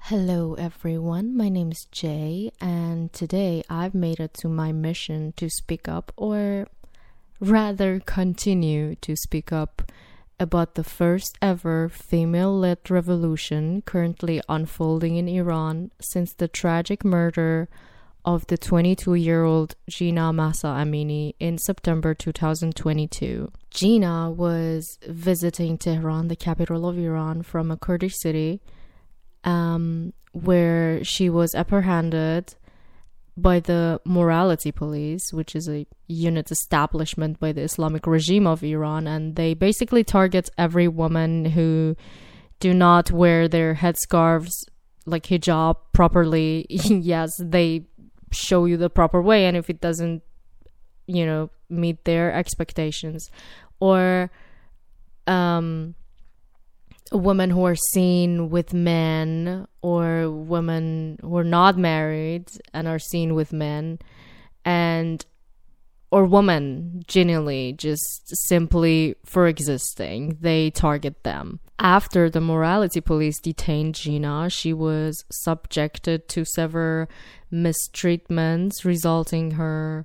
Hello everyone, my name is Jay, and today I've made it to my mission to speak up, or rather continue to speak up about the first ever female-led revolution currently unfolding in Iran since the tragic murder of the 22-year-old Jina Mahsa Amini in September 2022. Jina was visiting Tehran, the capital of Iran, from a Kurdish city where she was apprehended by the Morality Police, which is a unit establishment by the Islamic regime of Iran, and they basically target every woman who do not wear their headscarves, like hijab, properly. Yes, they show you the proper way, and if it doesn't, meet their expectations, or women who are seen with men, or women who are not married and are seen with men, or women genuinely just simply for existing, they target them. After the Morality Police detained Jina, she was subjected to severe mistreatments, resulting her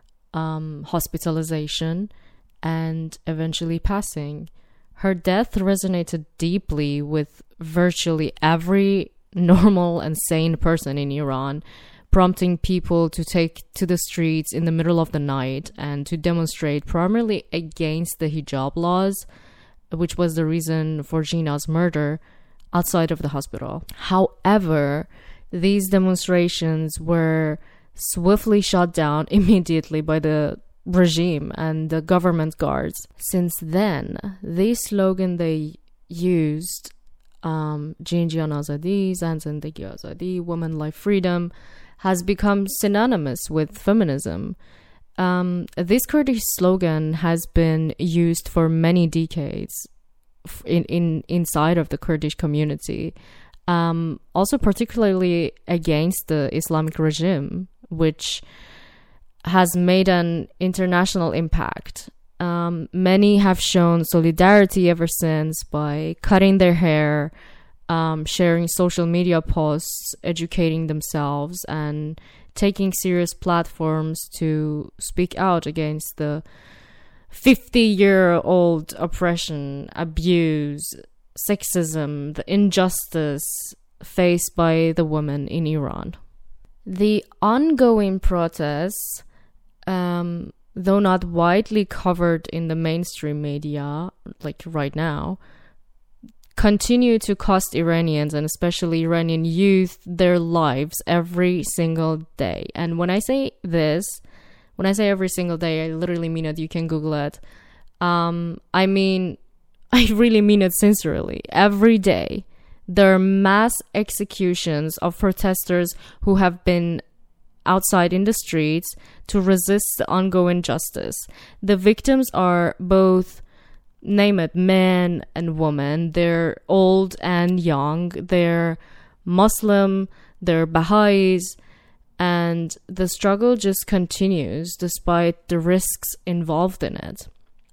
hospitalization and eventually passing. Her death resonated deeply with virtually every normal and sane person in Iran, prompting people to take to the streets in the middle of the night and to demonstrate primarily against the hijab laws, which was the reason for Jina's murder, outside of the hospital. However, these demonstrations were swiftly shut down immediately by the regime and the government guards. Since then, the slogan they used, Jinjian Azadi, Zan Zindagi Azadi, Women Life Freedom, has become synonymous with feminism. This Kurdish slogan has been used for many decades inside of the Kurdish community, also particularly against the Islamic regime, which has made an international impact. Many have shown solidarity ever since by cutting their hair, sharing social media posts, educating themselves, and taking serious platforms to speak out against the 50-year-old oppression, abuse, sexism, the injustice faced by the women in Iran. The ongoing protests, though not widely covered in the mainstream media, like right now, continue to cost Iranians, and especially Iranian youth, their lives every single day. And when I say every single day, I literally mean it. You can Google it. I really mean it sincerely. Every day, there are mass executions of protesters who have been outside in the streets to resist the ongoing justice. The victims are both, name it, men and women. They're old and young. They're Muslim. They're Baha'is. And the struggle just continues despite the risks involved in it.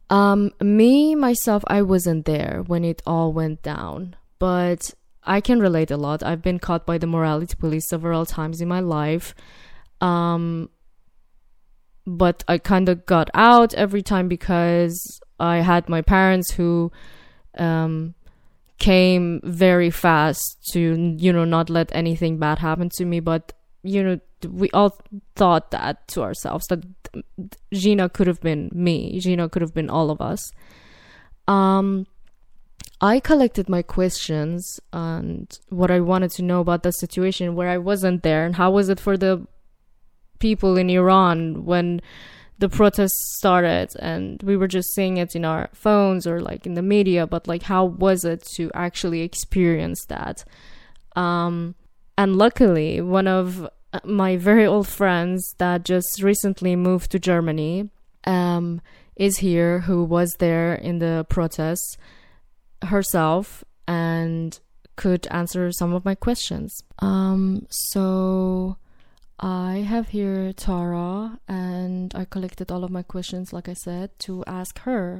Myself, I wasn't there when it all went down, but I can relate a lot. I've been caught by the Morality Police several times in my life. But I kind of got out every time because I had my parents who came very fast to, not let anything bad happen to me. But, we all thought that to ourselves, that Jina could have been me. Jina could have been all of us. I collected my questions and what I wanted to know about the situation where I wasn't there, and how was it for the people in Iran when the protests started, and we were just seeing it in our phones or like in the media, but like how was it to actually experience that? And luckily, one of my very old friends that just recently moved to Germany is here, who was there in the protests herself and could answer some of my questions. So I have here Tara, and I collected all of my questions, like I said, to ask her.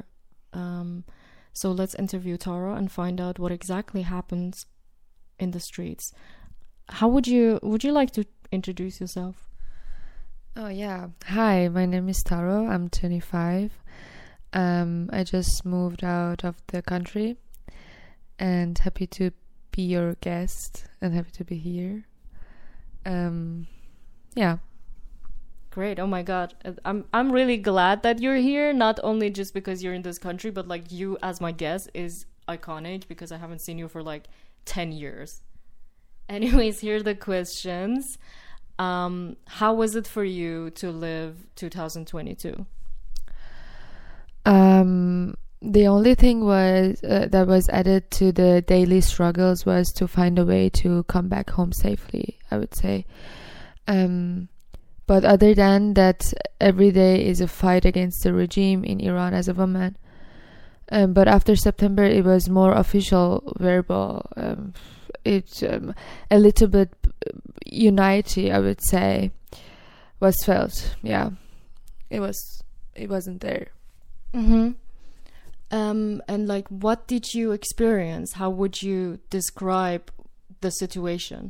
So let's interview Tara and find out what exactly happens in the streets. how would you like to introduce yourself? Oh yeah. Hi, my name is Taro. I'm 25. I just moved out of the country and happy to be your guest and happy to be here. Yeah. Great. Oh my god. I'm really glad that you're here, not only just because you're in this country, but like you as my guest is iconic because I haven't seen you for like 10 years. Anyways, here are the questions. How was it for you to live 2022? The only thing was that was added to the daily struggles was to find a way to come back home safely, I would say. But other than that, every day is a fight against the regime in Iran as a woman. But after September, it was more official, verbal. It a little bit unity, I would say, was felt. Yeah, it wasn't there. Mm-hmm. And like, what did you experience? How would you describe the situation?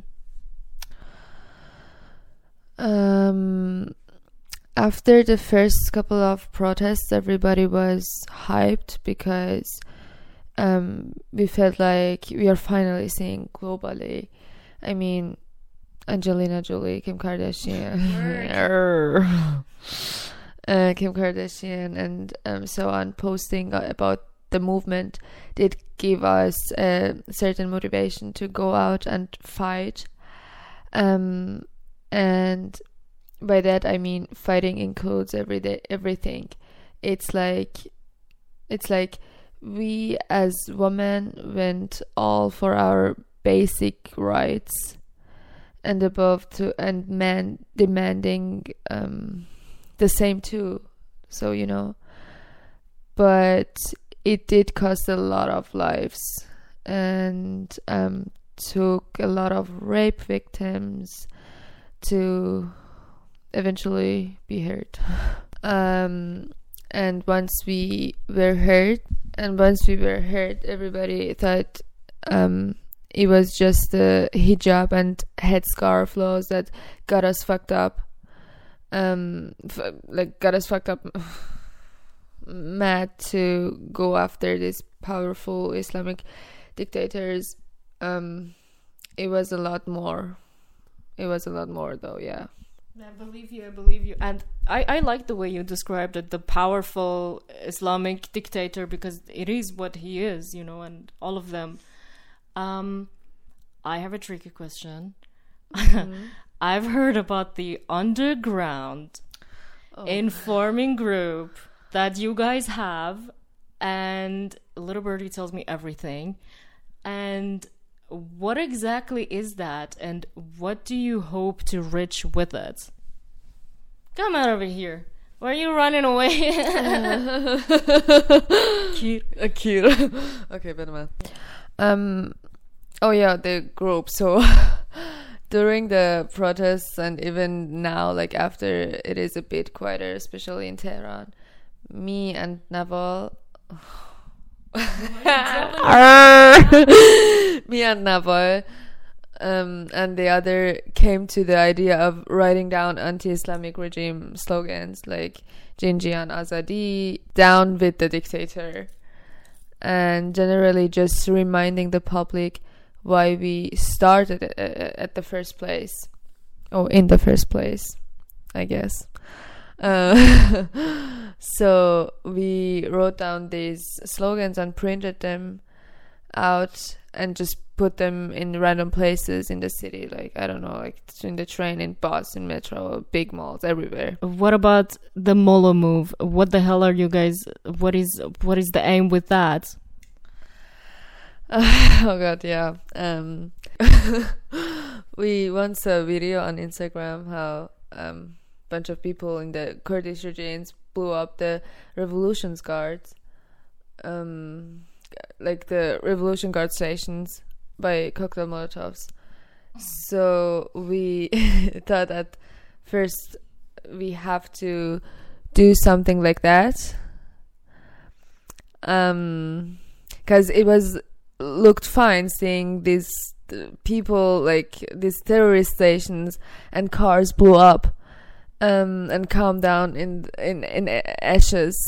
After the first couple of protests, everybody was hyped because we felt like we are finally seeing globally. I mean, Angelina Jolie, Kim Kardashian, Kim Kardashian, and so on, posting about the movement did give us a certain motivation to go out and fight. And by that I mean fighting includes everything. It's like we as women went all for our basic rights and and men demanding the same too. So but it did cost a lot of lives and took a lot of rape victims to eventually be heard. And once we were heard, everybody thought it was just the hijab and headscarf laws that got us fucked up. Mad to go after these powerful Islamic dictators. It was a lot more. Though, yeah. I believe you. And I like the way you described it, the powerful Islamic dictator, because it is what he is, and all of them. I have a tricky question. Mm-hmm. I've heard about the underground informing group that you guys have, and Little Birdie tells me everything. And what exactly is that, and what do you hope to reach with it? Come out over here. Why are you running away? Cute. Okay, better man. Oh yeah, the group. So during the protests and even now, like after it is a bit quieter, especially in Tehran, me and Naval. Me and Naval and the other came to the idea of writing down anti-Islamic regime slogans like Jinjian Azadi, down with the dictator, and generally just reminding the public why we started at the first place, or in the first place, I guess. So we wrote down these slogans and printed them out and just put them in random places in the city, like I don't know, like in the train, in bus, in metro, big malls, everywhere. What about the Molo move? What the hell are you guys? What is the aim with that? Oh god, yeah. We once saw a video on Instagram how bunch of people in the Kurdish regimes blew up the Revolution Guards, like the Revolution Guard stations, by cocktail molotovs. So we thought at first we have to do something like that, because it looked fine seeing these people, like these terrorist stations and cars blew up and calmed down in ashes.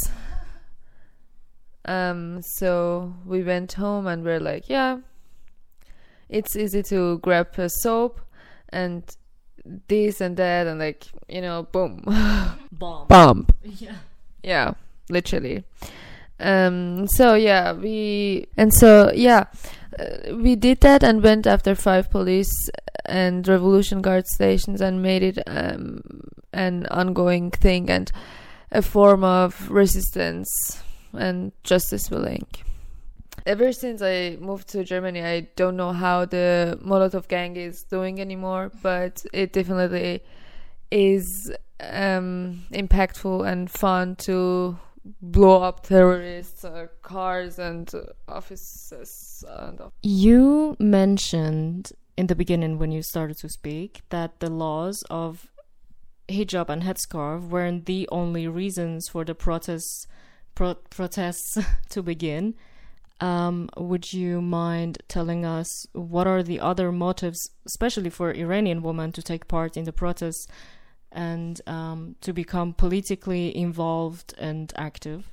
So we went home and we're like, yeah, it's easy to grab a soap and this and that and like, you know, boom. Bomb. Yeah, literally. So yeah, we did that and went after 5 police and Revolution Guard stations and made it an ongoing thing and a form of resistance and justice willing. Ever since I moved to Germany, I don't know how the Molotov gang is doing anymore, but it definitely is impactful and fun to blow up terrorists, cars and offices. You mentioned in the beginning when you started to speak that the laws of hijab and headscarf weren't the only reasons for the protests to begin. Would you mind telling us what are the other motives, especially for Iranian women, to take part in the protests and to become politically involved and active?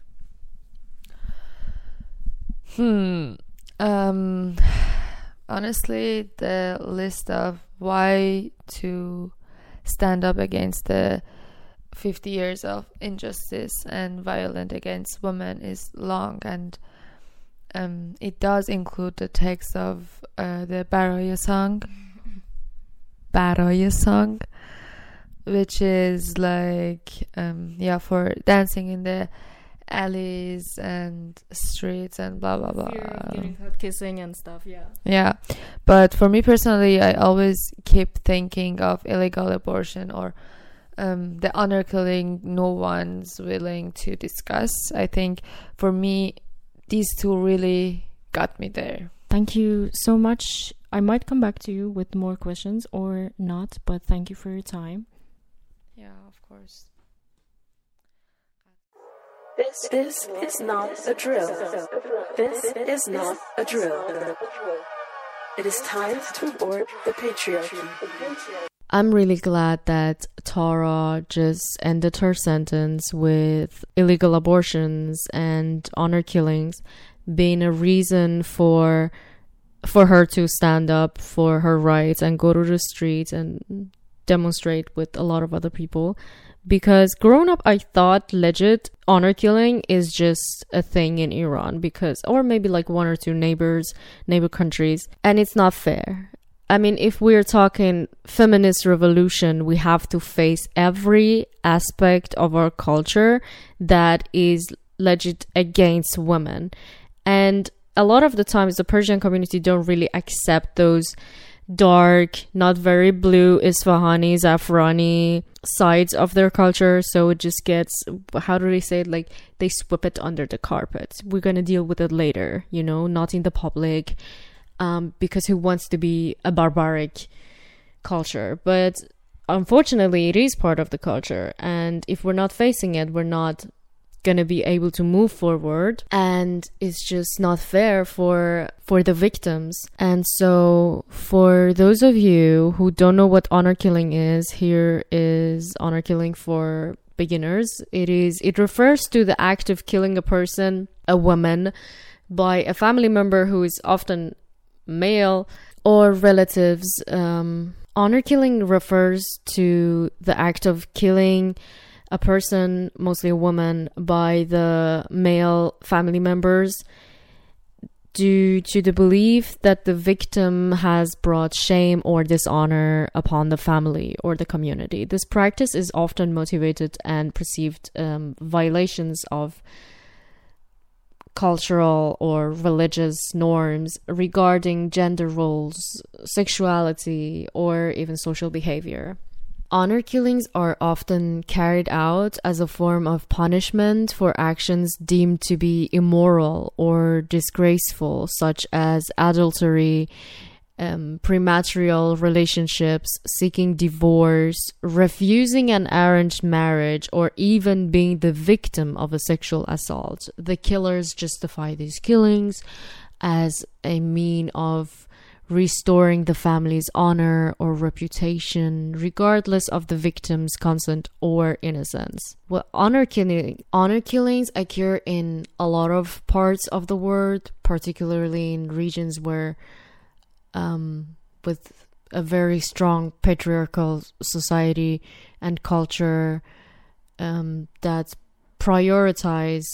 Honestly, the list of why to stand up against the 50 years of injustice and violence against women is long, and it does include the text of the Baraye song, which is like for dancing in the alleys and streets and blah blah blah, getting caught kissing and stuff. But for me personally, I always keep thinking of illegal abortion or the honor killing no one's willing to discuss. I think for me these two really got me there. Thank you so much. I might come back to you with more questions or not, but thank you for your time. Yeah, of course. This is not a drill. This is not a drill. It is time to abort the patriarchy. I'm really glad that Tara just ended her sentence with illegal abortions and honor killings being a reason for her to stand up for her rights and go to the streets and demonstrate with a lot of other people. Because growing up, I thought legit honor killing is just a thing in Iran, or maybe like 1 or 2 neighbor countries, and it's not fair. I mean, if we're talking feminist revolution, we have to face every aspect of our culture that is legit against women. And a lot of the times, the Persian community don't really accept those dark, not very blue, Isfahani, Zafrani sides of their culture. So it just gets, how do they say it? Like, they sweep it under the carpet. We're going to deal with it later, not in the public. Because who wants to be a barbaric culture? But unfortunately, it is part of the culture. And if we're not facing it, we're not going to be able to move forward. And it's just not fair for the victims. And so for those of you who don't know what honor killing is, here is honor killing for beginners. It refers to the act of killing a person, a woman, by a family member who is often male or relatives. Honor killing refers to the act of killing a person, mostly a woman, by the male family members due to the belief that the victim has brought shame or dishonor upon the family or the community. This practice is often motivated and perceived violations of cultural or religious norms regarding gender roles, sexuality, or even social behavior. Honor killings are often carried out as a form of punishment for actions deemed to be immoral or disgraceful, such as adultery, premarital relationships, seeking divorce, refusing an arranged marriage, or even being the victim of a sexual assault. The killers justify these killings as a mean of restoring the family's honor or reputation, regardless of the victim's consent or innocence. Well, honor killings occur in a lot of parts of the world, particularly in regions where, with a very strong patriarchal society and culture, that prioritize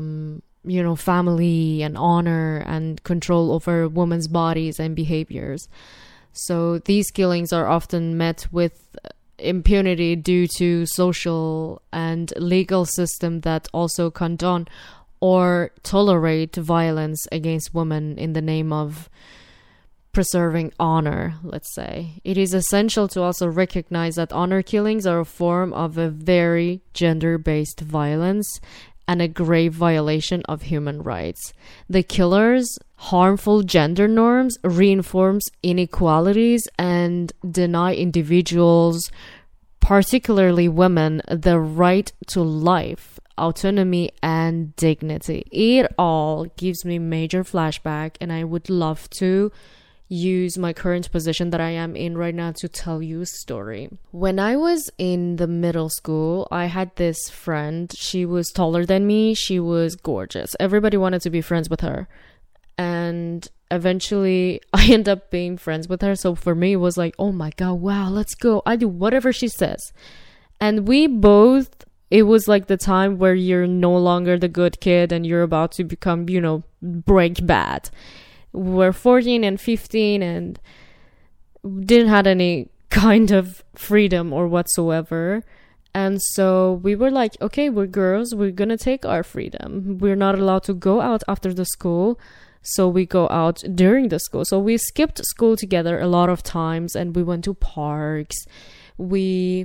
family and honor and control over women's bodies and behaviors. So these killings are often met with impunity due to social and legal system that also condone or tolerate violence against women in the name of preserving honor, let's say. It is essential to also recognize that honor killings are a form of a very gender-based violence and a grave violation of human rights. The killer's harmful gender norms reinforce inequalities and deny individuals, particularly women, the right to life, autonomy, and dignity. It all gives me major flashback, and I would love to use my current position that I am in right now to tell you a story. When I was in the middle school, I had this friend. She was taller than me. She was gorgeous. Everybody wanted to be friends with her. And eventually I ended up being friends with her. So for me, it was like, oh my God, wow, let's go. I do whatever she says. And we both, it was like the time where you're no longer the good kid and you're about to become, break bad. We're 14 and 15 and didn't have any kind of freedom or whatsoever. And so we were like, okay, we're girls, we're gonna take our freedom. We're not allowed to go out after the school, so we go out during the school. So we skipped school together a lot of times, and we went to parks. We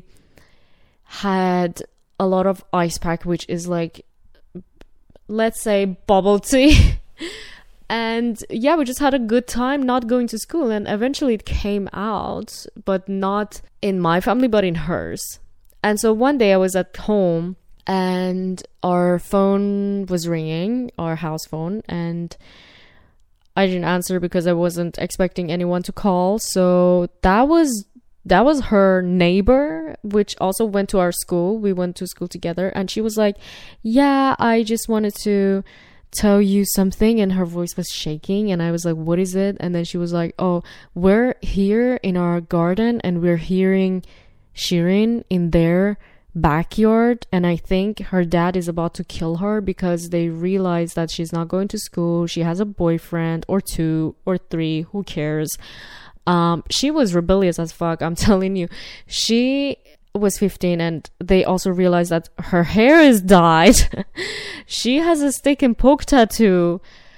had a lot of ice pack, which is like, let's say, bubble tea. And yeah, we just had a good time not going to school. And eventually it came out, but not in my family, but in hers. And so one day I was at home and our phone was ringing, our house phone, and I didn't answer because I wasn't expecting anyone to call. So that was her neighbor, which also went to our school. We went to school together, and she was like, yeah, I just wanted to tell you something, and her voice was shaking, and I was like, what is it? And then she was like, oh, we're here in our garden and we're hearing Shirin in their backyard, and I think her dad is about to kill her because they realize that she's not going to school. She has a boyfriend or 2 or 3, who cares. She was rebellious as fuck, I'm telling you. She was 15, and they also realized that her hair is dyed. She has a stick and poke tattoo,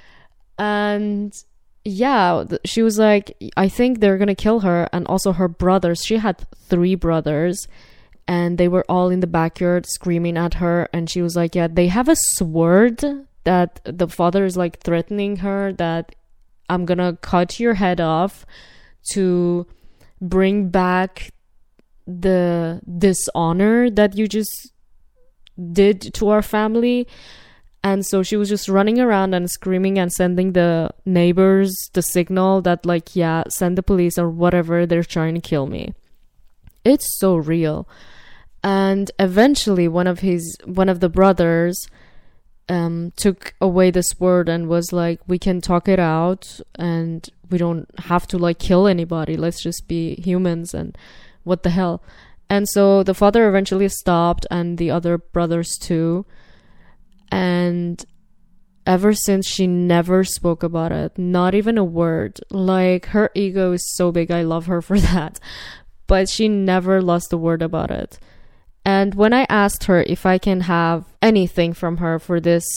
and yeah, she was like, I think they're gonna kill her. And also her brothers, she had 3 brothers, and they were all in the backyard screaming at her. And she was like, yeah, they have a sword that the father is like threatening her that I'm gonna cut your head off to bring back the dishonor that you just did to our family. And so she was just running around and screaming and sending the neighbors the signal that like, yeah, send the police or whatever, they're trying to kill me. It's so real. And eventually one of the brothers took away the sword and was like, we can talk it out and we don't have to like kill anybody, let's just be humans, and what the hell. And so the father eventually stopped, and the other brothers too. And ever since, she never spoke about it, not even a word. Like, her ego is so big, I love her for that, but she never lost a word about it. And when I asked her if I can have anything from her for this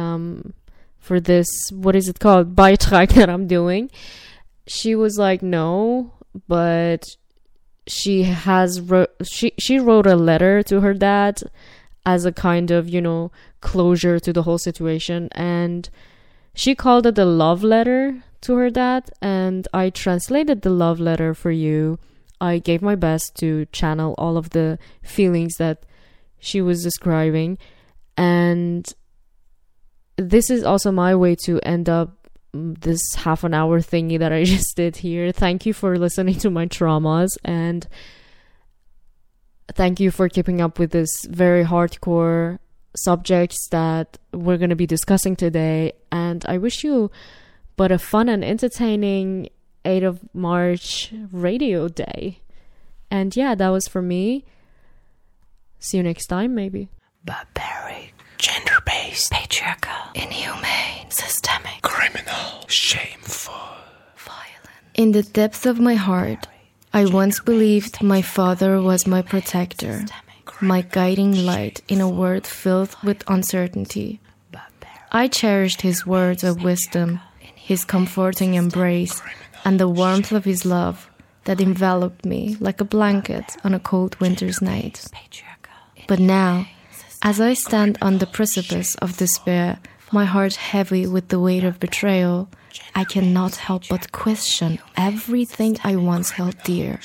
what is it called, Beitrag that I'm doing, she was like, no, but she wrote a letter to her dad as a kind of, closure to the whole situation. And she called it a love letter to her dad. And I translated the love letter for you. I gave my best to channel all of the feelings that she was describing. And this is also my way to end up this half an hour thingy that I just did here. Thank you for listening to my traumas, and thank you for keeping up with this very hardcore subjects that we're going to be discussing today. And I wish you but a fun and entertaining 8th of March radio day. And yeah, that was for me. See you next time, maybe. Barbaric, gender-based, patriarchal, inhumane, systemic, criminal, shameful, violent. In the depths of my heart, I once believed my father was my protector, my guiding light in a world filled with uncertainty. I cherished his words of wisdom, his comforting embrace, and the warmth of his love that enveloped me like a blanket on a cold winter's night. But now, as I stand on the precipice of despair, my heart heavy with the weight of betrayal, I cannot help but question everything I once held dear.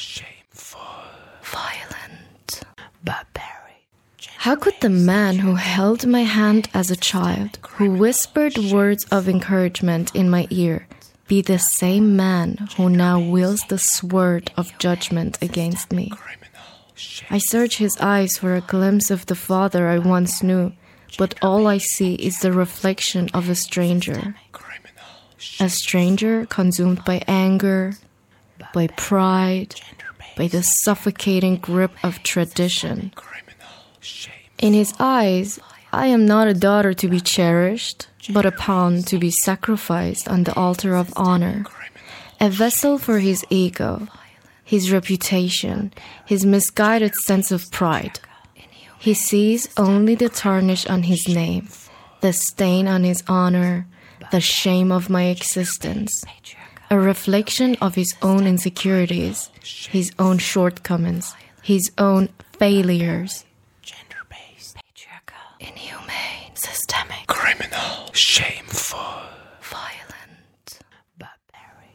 Violent, barbaric. How could the man who held my hand as a child, who whispered words of encouragement in my ear, be the same man who now wields the sword of judgment against me? I search his eyes for a glimpse of the father I once knew, but all I see is the reflection of a stranger. A stranger consumed by anger, by pride, by the suffocating grip of tradition. In his eyes, I am not a daughter to be cherished, but a pawn to be sacrificed on the altar of honor, a vessel for his ego, his reputation, his misguided sense of pride. He sees only the tarnish on his name, the stain on his honor, the shame of my existence, a reflection of his own insecurities, his own shortcomings, his own failures. Gender-based, patriarchal, inhumane, systemic, criminal, shameful, violent, barbaric.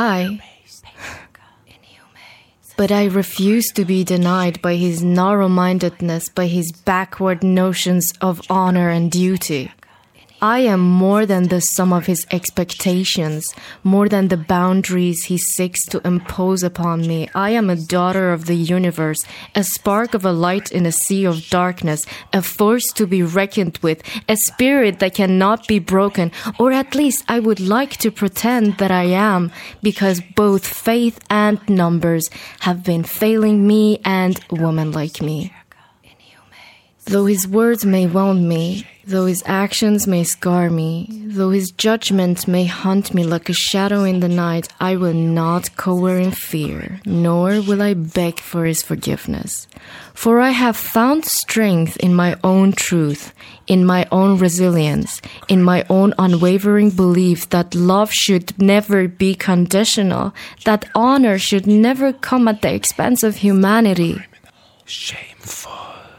But I refuse to be denied by his narrow-mindedness, by his backward notions of honor and duty. I am more than the sum of his expectations, more than the boundaries he seeks to impose upon me. I am a daughter of the universe, a spark of a light in a sea of darkness, a force to be reckoned with, a spirit that cannot be broken, or at least I would like to pretend that I am, because both faith and numbers have been failing me and women like me. Though his words may wound me, though his actions may scar me, though his judgment may haunt me like a shadow in the night, I will not cower in fear, nor will I beg for his forgiveness. For I have found strength in my own truth, in my own resilience, in my own unwavering belief that love should never be conditional, that honor should never come at the expense of humanity. Shameful.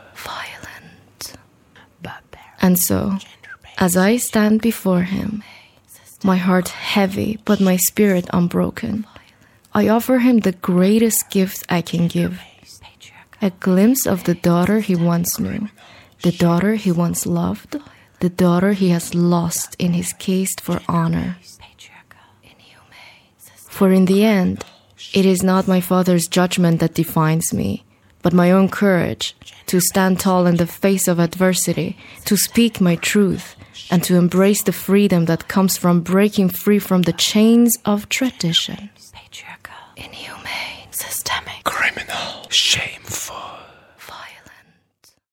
And so, as I stand before him, my heart heavy but my spirit unbroken, I offer him the greatest gift I can give, a glimpse of the daughter he once knew, the daughter he once loved, the daughter he has lost in his case for honor. For in the end, it is not my father's judgment that defines me, but my own courage to stand tall in the face of adversity, to speak my truth, and to embrace the freedom that comes from breaking free from the chains of tradition. Patriarchal, inhumane, systemic, criminal, shameful, violent.